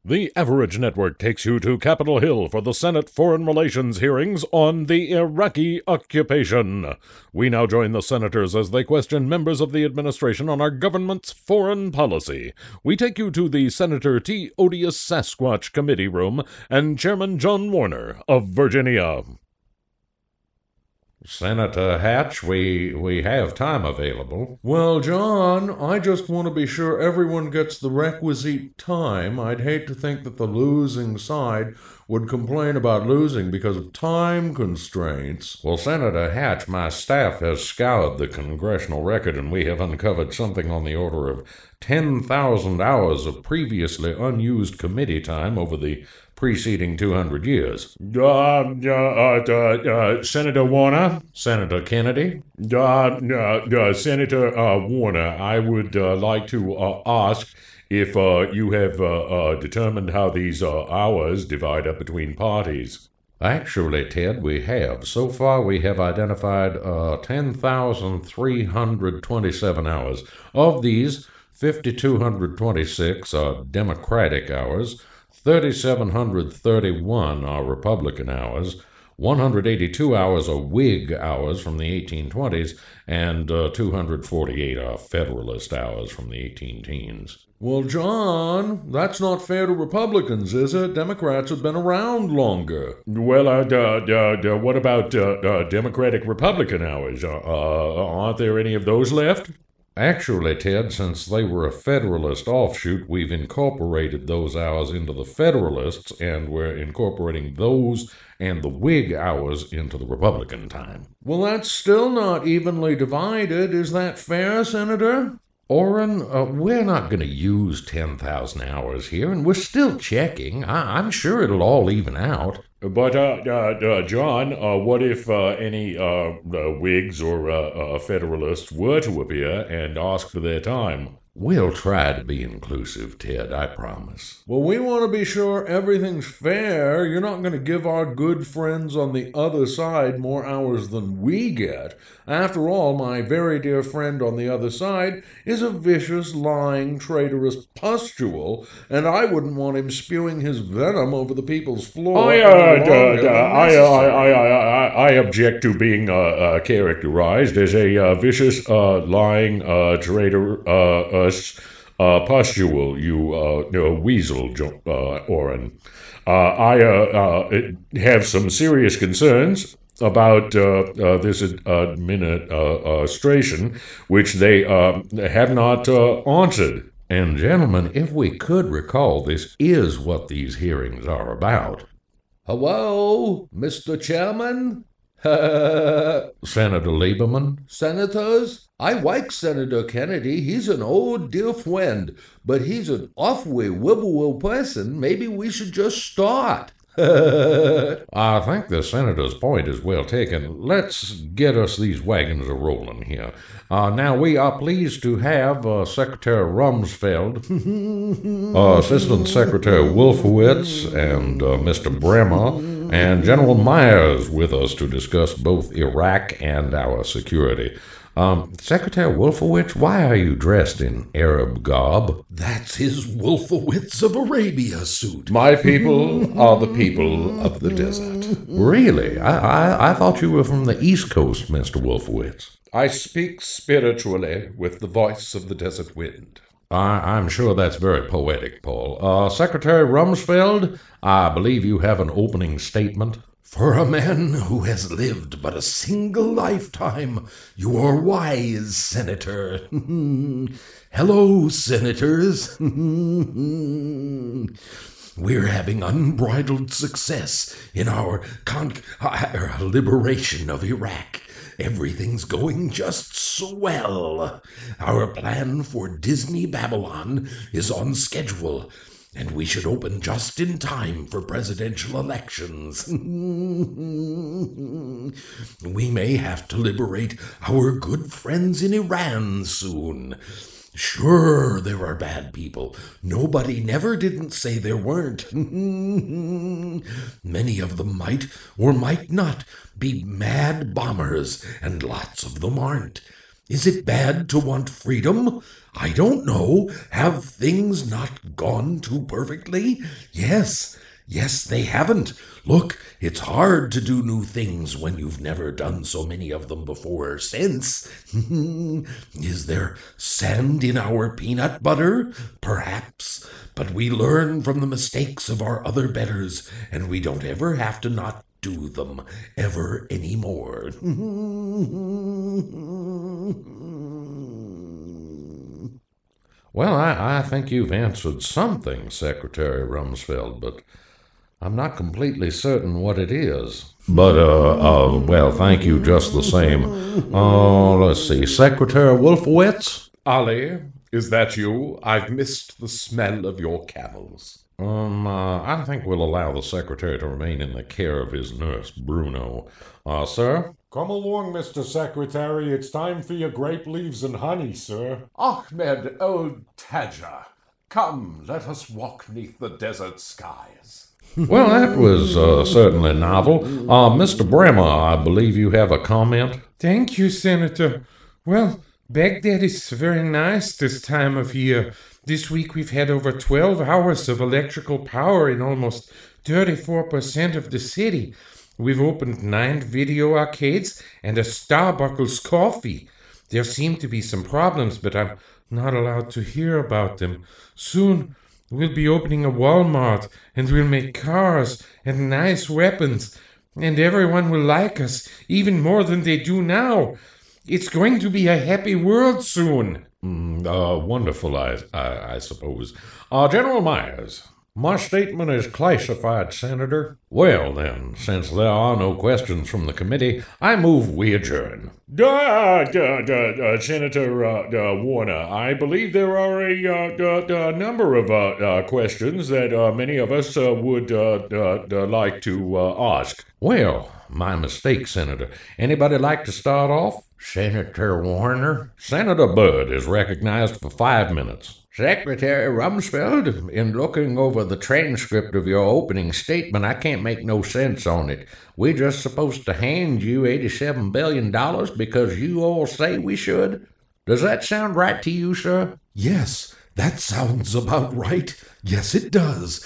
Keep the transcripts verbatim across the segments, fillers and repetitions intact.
The Average Network takes you to Capitol Hill for the Senate Foreign Relations hearings on the Iraqi occupation. We now join the senators as they question members of the administration on our government's foreign policy. We take you to the Senator T. Odious Sasquatch Committee Room and Chairman John Warner of Virginia. Senator Hatch, we we have time available. Well, John, I just want to be sure everyone gets the requisite time. I'd hate to think that the losing side would complain about losing because of time constraints. Well, Senator Hatch, my staff has scoured the congressional record, and we have uncovered something on the order of ten thousand hours of previously unused committee time over the preceding two hundred years. Uh, uh, uh, uh, Senator Warner? Senator Kennedy? Uh, uh, uh, Senator uh, Warner, I would uh, like to uh, ask if uh, you have uh, uh, determined how these uh, hours divide up between parties. Actually, Ted, we have. So far, we have identified uh, ten thousand three hundred twenty-seven hours. Of these, five thousand two hundred twenty-six are Democratic hours, three thousand seven hundred thirty-one are Republican hours, one hundred eighty-two hours are Whig hours from the eighteen twenties, and uh, two hundred forty-eight are Federalist hours from the eighteen teens. Well, John, that's not fair to Republicans, is it? Democrats have been around longer. Well, uh, uh, uh, what about uh, uh, Democratic-Republican hours? Uh, uh, aren't there any of those left? Actually, Ted, since they were a Federalist offshoot, we've incorporated those hours into the Federalists, and we're incorporating those and the Whig hours into the Republican time. Well, that's still not evenly divided. Is that fair, Senator? Orrin, uh, we're not going to use ten thousand hours here, and we're still checking. I- I'm sure it'll all even out. But, uh, uh, uh John, uh, what if uh, any uh, uh, Whigs or uh, uh, Federalists were to appear and ask for their time? We'll try to be inclusive, Ted, I promise. Well, we want to be sure everything's fair. You're not going to give our good friends on the other side more hours than we get. After all, my very dear friend on the other side is a vicious, lying, traitorous pustule, and I wouldn't want him spewing his venom over the people's floor. I, uh, uh, uh, I, uh, I, I, I, I object to being uh, uh, characterized as a uh, vicious, uh, lying, uh, traitor, uh, uh, Uh, pustule, you uh, uh, weasel, uh, Orrin. Uh, I uh, uh, have some serious concerns about uh, uh, this administration, which they uh, have not uh, answered. And, gentlemen, if we could recall, this is what these hearings are about. Hello, Mister Chairman? Senator Lieberman? Senators? I like Senator Kennedy. He's an old dear friend, but he's an awfully wibble person. Maybe we should just start. I think the senator's point is well taken. Let's get us these wagons a-rolling here. Uh, now, we are pleased to have uh, Secretary Rumsfeld, uh, Assistant Secretary Wolfowitz, and uh, Mister Bremer, and General Myers with us to discuss both Iraq and our security. Um, Secretary Wolfowitz, why are you dressed in Arab garb? That's his Wolfowitz of Arabia suit. My people are the people of the desert. Really? I, I, I thought you were from the East Coast, Mister Wolfowitz. I speak spiritually with the voice of the desert wind. I, I'm sure that's very poetic, Paul. Uh, Secretary Rumsfeld, I believe you have an opening statement. For a man who has lived but a single lifetime, you are wise, Senator. Hello, Senators. We're having unbridled success in our con- uh, liberation of Iraq. Everything's going just swell. Our plan for Disney Babylon is on schedule, and we should open just in time for presidential elections. We may have to liberate our good friends in Iran soon. Sure, there are bad people. Nobody never didn't say there weren't. Many of them might or might not be mad bombers, and lots of them aren't. Is it bad to want freedom? I don't know. Have things not gone too perfectly? Yes. Yes, they haven't. Look, it's hard to do new things when you've never done so many of them before or since. Is there sand in our peanut butter? Perhaps. But we learn from the mistakes of our other betters, and we don't ever have to not do them ever anymore. Well, I, I think you've answered something, Secretary Rumsfeld, but I'm not completely certain what it is. But, uh, uh, well, thank you just the same. Uh, let's see, Secretary Wolfowitz? Ollie, is that you? I've missed the smell of your camels. Um, uh, I think we'll allow the Secretary to remain in the care of his nurse, Bruno. Uh, sir? Come along, Mister Secretary. It's time for your grape leaves and honey, sir. Ahmed, old Tadger, come, let us walk neath the desert skies. Well, that was uh, certainly novel. Uh, Mister Bremer, I believe you have a comment? Thank you, Senator. Well, Baghdad is very nice this time of year. This week we've had over twelve hours of electrical power in almost thirty-four percent of the city. We've opened nine video arcades and a Starbucks coffee. There seem to be some problems, but I'm not allowed to hear about them. Soon we'll be opening a Walmart, and we'll make cars and nice weapons, and everyone will like us even more than they do now. It's going to be a happy world soon. Mm, uh, wonderful, I, I, I suppose. Uh, General Myers, my statement is classified, Senator. Well, then, since there are no questions from the committee, I move we adjourn. Uh, uh, uh, uh, Senator uh, uh, Warner, I believe there are a uh, uh, uh, number of uh, uh, questions that uh, many of us uh, would uh, uh, uh, like to uh, ask. Well, my mistake, Senator. Anybody like to start off? Senator Warner? Senator Byrd is recognized for five minutes. Secretary Rumsfeld, in looking over the transcript of your opening statement, I can't make no sense on it. We're just supposed to hand you eighty-seven billion dollars because you all say we should? Does that sound right to you, sir? Yes, that sounds about right. Yes, it does.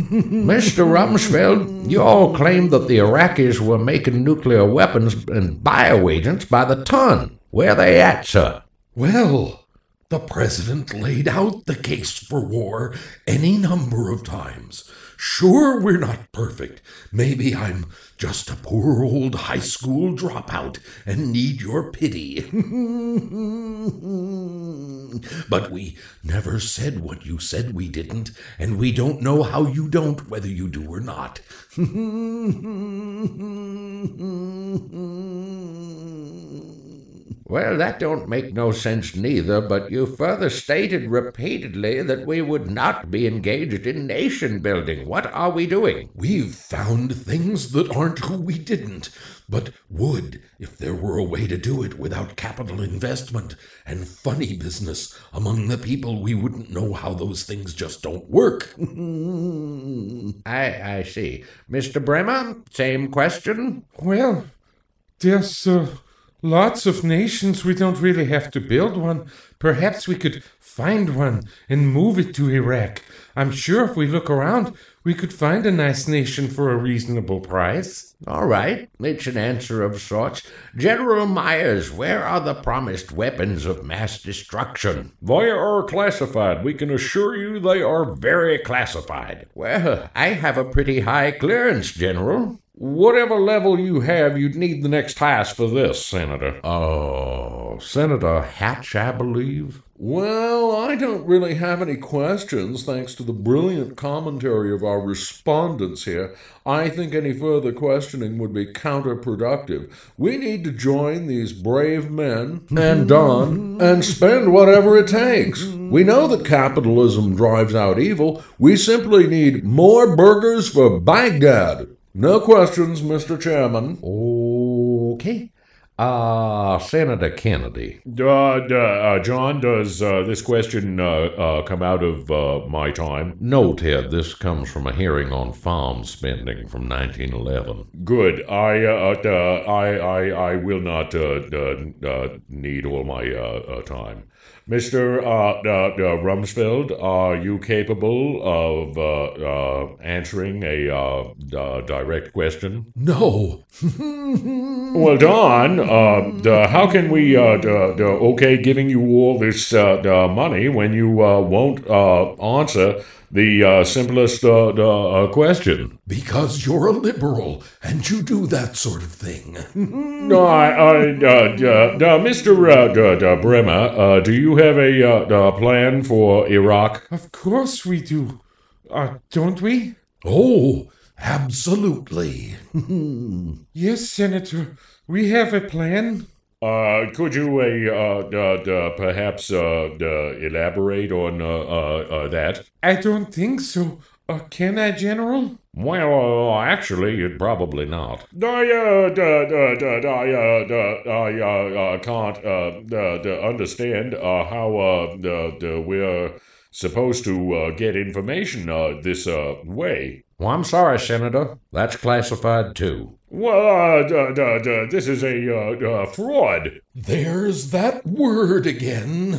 Mister Rumsfeld, you all claimed that the Iraqis were making nuclear weapons and bioagents by the ton. Where they at, sir? Well, the president laid out the case for war any number of times. Sure, we're not perfect. Maybe I'm just a poor old high school dropout and need your pity. But we never said what you said we didn't, and we don't know how you don't, whether you do or not. Well, that don't make no sense neither, but you further stated repeatedly that we would not be engaged in nation building. What are we doing? We've found things that aren't who we didn't, but would if there were a way to do it without capital investment and funny business among the people. We wouldn't know how those things just don't work. I, I see. Mister Bremer, same question? Well, there's uh, lots of nations. We don't really have to build one. Perhaps we could find one and move it to Iraq. I'm sure if we look around, we could find a nice nation for a reasonable price. All right, it's an answer of sorts. General Myers, where are the promised weapons of mass destruction? They are classified. We can assure you they are very classified. Well, I have a pretty high clearance, General. Whatever level you have, you'd need the next highest for this, Senator. Oh, Senator Hatch, I believe. Well, I don't really have any questions, thanks to the brilliant commentary of our respondents here. I think any further questioning would be counterproductive. We need to join these brave men and Don and spend whatever it takes. We know that capitalism drives out evil. We simply need more burgers for Baghdad. No questions, Mister Chairman. Okay. Ah, uh, Senator Kennedy. Uh, uh, John, does uh, this question uh, uh, come out of uh, my time? No, Ted, this comes from a hearing on farm spending from nineteen eleven. Good. I, uh, uh, I, I, I will not uh, uh, uh, need all my uh, uh, time. Mister Uh, uh, uh, Rumsfeld, are you capable of uh, uh, answering a uh, uh, direct question? No. Well, Don, uh, uh, how can we, uh, uh, uh, okay, giving you all this uh, uh, money when you uh, won't uh, answer the uh, simplest uh, uh, question? Because you're a liberal, and you do that sort of thing. No, I, I, uh, uh, uh, Mister Uh, uh, uh, Bremer, uh, do you have a uh, uh, plan for Iraq? Of course we do. Uh, don't we? Oh, absolutely. Yes, Senator. We have a plan. Uh, could you uh, uh, uh, uh, perhaps uh, uh, elaborate on uh, uh, uh, that? I don't think so. Uh, can I, General? Well, uh, actually, probably not. I, uh, d- d- d- I, uh, d- I uh, uh, can't uh, d- d- understand uh, how uh, d- d- we're supposed to uh, get information uh, this uh, way. Well, I'm sorry, Senator. That's classified too. Well, uh, d- d- d- this is a uh, uh, fraud. There's that word again.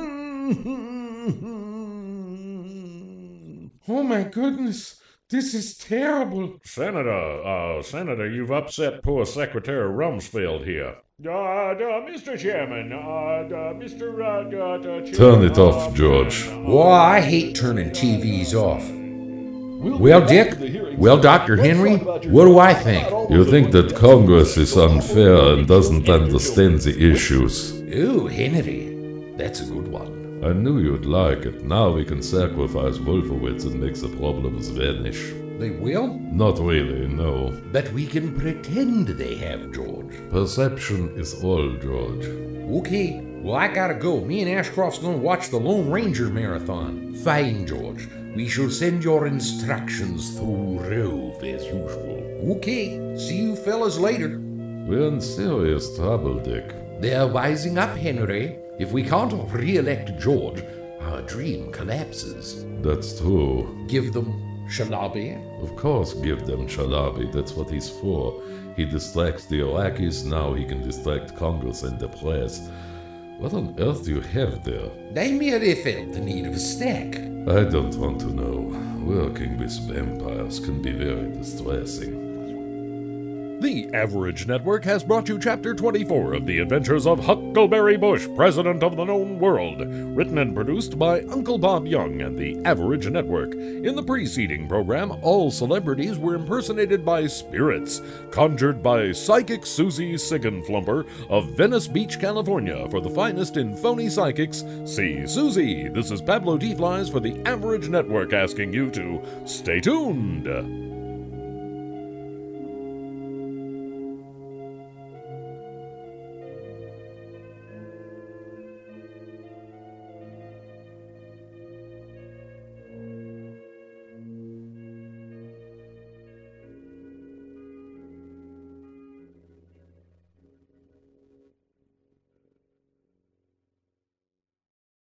Oh my goodness. This is terrible. Senator, uh, Senator, you've upset poor Secretary Rumsfeld here. Uh, uh, Mister Chairman, uh, uh, Mister Uh, uh, uh, Turn it off, George. Well, I hate turning T Vs off. Well, Dick, well, Doctor Henry, what do I think? You think that Congress is unfair and doesn't understand the issues. Ooh, Henry, that's a good one. I knew you'd like it. Now we can sacrifice Wolfowitz and make the problems vanish. They will? Not really, no. But we can pretend they have, George. Perception is all, George. Okay, well, I gotta go. Me and Ashcroft's gonna watch the Lone Ranger marathon. Fine, George. We shall send your instructions through Rove as usual. Okay, see you fellas later. We're in serious trouble, Dick. They're wising up, Henry. If we can't re-elect George, our dream collapses. That's true. Give them Shalabi. Of course, give them Chalabi. That's what he's for. He distracts the Iraqis, now he can distract Congress and the press. What on earth do you have there? They merely felt the need of a snack. I don't want to know. Working with vampires can be very distressing. The Average Network has brought you Chapter twenty-four of The Adventures of Huckleberry Bush, President of the Known World, written and produced by Uncle Bob Young and The Average Network. In the preceding program, all celebrities were impersonated by spirits, conjured by Psychic Susie Sigenflumper of Venice Beach, California. For the finest in phony psychics, see Susie. This is Pablo T. Flies for The Average Network asking you to stay tuned.